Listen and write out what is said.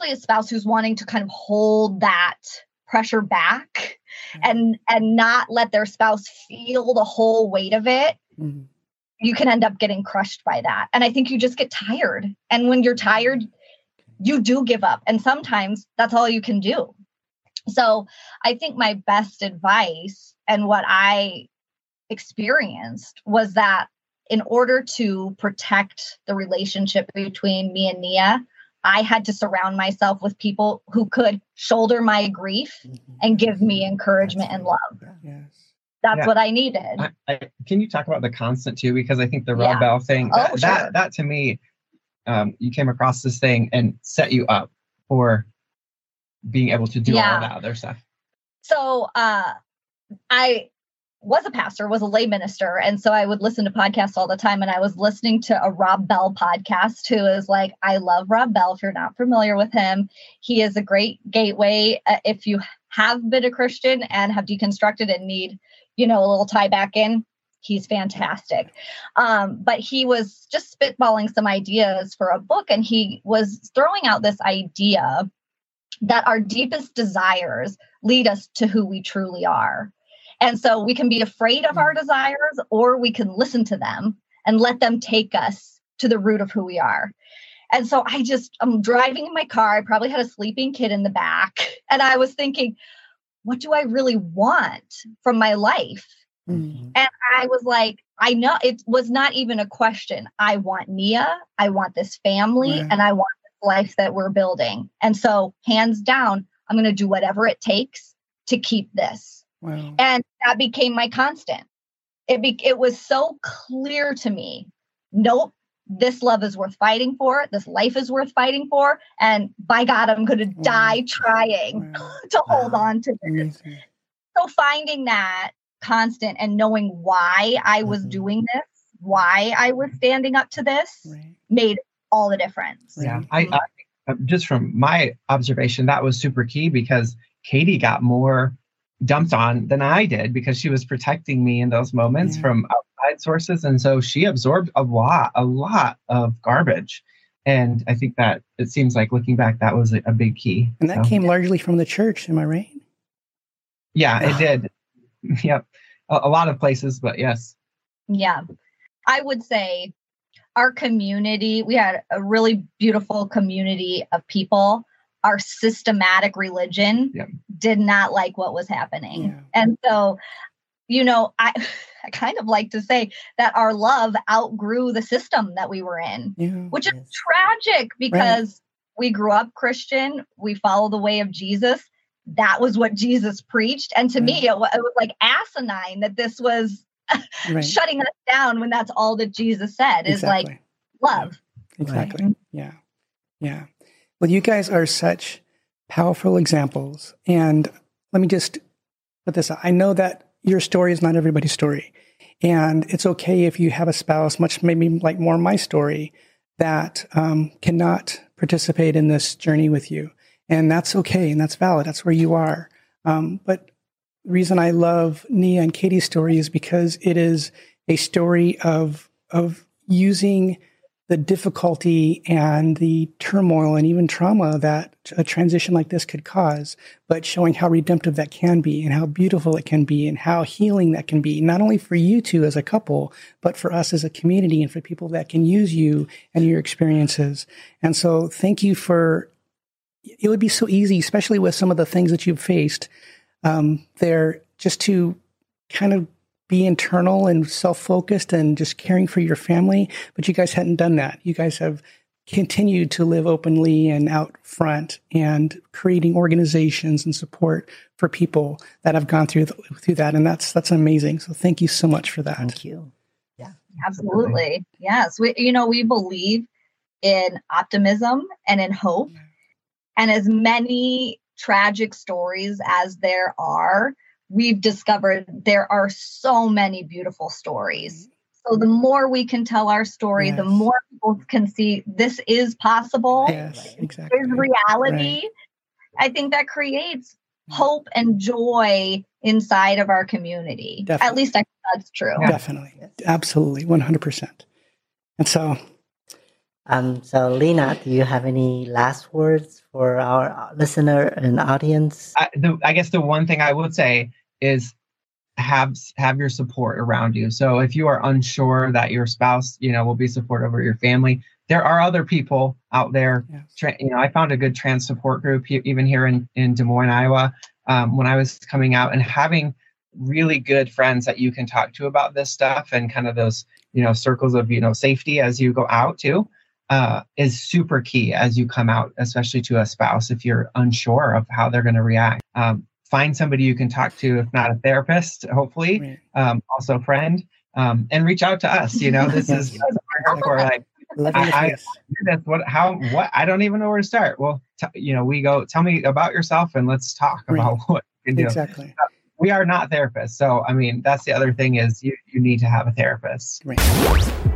especially a spouse who's wanting to kind of hold that pressure back and not let their spouse feel the whole weight of it, you can end up getting crushed by that. And I think you just get tired. And when you're tired, you do give up. And sometimes that's all you can do. So I think my best advice and what I experienced was that in order to protect the relationship between me and Nia, I had to surround myself with people who could shoulder my grief and give me encouragement and love. Yes. That's what I needed. Can you talk about the constant too? Because I think the Rob Bell thing, that to me, you came across this thing and set you up for being able to do all that other stuff. So I was a pastor, was a lay minister. And so I would listen to podcasts all the time. And I was listening to a Rob Bell podcast, who is like, I love Rob Bell. If you're not familiar with him, he is a great gateway. If you have been a Christian and have deconstructed and need, a little tie back in, he's fantastic. But he was just spitballing some ideas for a book. And he was throwing out this idea that our deepest desires lead us to who we truly are. And so we can be afraid of our desires, or we can listen to them and let them take us to the root of who we are. And so I'm driving in my car. I probably had a sleeping kid in the back. And I was thinking, what do I really want from my life? And I was like, I know it was not even a question. I want Nia. I want this family, and I want this life that we're building. And so hands down, I'm going to do whatever it takes to keep this. Wow. And that became my constant. It was so clear to me. Nope, this love is worth fighting for. This life is worth fighting for. And by God, I'm going to die trying to hold on to this. Amazing. So finding that constant and knowing why I was doing this, why I was standing up to this, made all the difference. Yeah, I just from my observation, that was super key, because Katie got more dumped on than I did, because she was protecting me in those moments from outside sources. And so she absorbed a lot of garbage. And I think that it seems like, looking back, that was a big key. And that came largely from the church. Am I right? Yeah, it did. Yep. A lot of places, but yes. Yeah. I would say our community, we had a really beautiful community of people. Our systematic religion did not like what was happening. Yeah. And so, I kind of like to say that our love outgrew the system that we were in, which is tragic, because we grew up Christian. We follow the way of Jesus. That was what Jesus preached. And to me, it was like asinine that this was shutting us down, when that's all that Jesus said is like love. Yeah. Exactly. Right. Yeah. Yeah. Well, you guys are such powerful examples. And let me just put this out. I know that your story is not everybody's story. And it's okay if you have a spouse, much maybe like more my story, that cannot participate in this journey with you. And that's okay. And that's valid. That's where you are. But the reason I love Nia and Katie's story is because it is a story of using the difficulty and the turmoil and even trauma that a transition like this could cause, but showing how redemptive that can be, and how beautiful it can be, and how healing that can be, not only for you two as a couple, but for us as a community, and for people that can use you and your experiences. And so thank you it would be so easy, especially with some of the things that you've faced there, just to kind of be internal and self-focused and just caring for your family. But you guys hadn't done that. You guys have continued to live openly and out front, and creating organizations and support for people that have gone through that. And that's amazing. So thank you so much for that. Thank you. Yeah, absolutely. Yes. We believe in optimism and in hope. And as many tragic stories as there are, we've discovered there are so many beautiful stories. So the more we can tell our story, the more people can see this is possible. Yes, exactly. There's reality. Right. I think that creates hope and joy inside of our community. Definitely. At least I think that's true. Definitely. Absolutely. 100%. And so So Lena, do you have any last words for our listener and audience? I guess the one thing I would say is have your support around you. So if you are unsure that your spouse, will be supportive of your family, there are other people out there. Yes. I found a good trans support group even here in Des Moines, Iowa, when I was coming out, and having really good friends that you can talk to about this stuff and kind of those, circles of, safety as you go out too, is super key as you come out, especially to a spouse, if you're unsure of how they're going to react. Find somebody you can talk to, if not a therapist, hopefully, also a friend, and reach out to us. This is hardcore. Like, I I don't even know where to start. Well, we go, tell me about yourself and let's talk about what you can do. Exactly. We are not therapists. So, that's the other thing is you need to have a therapist. Right.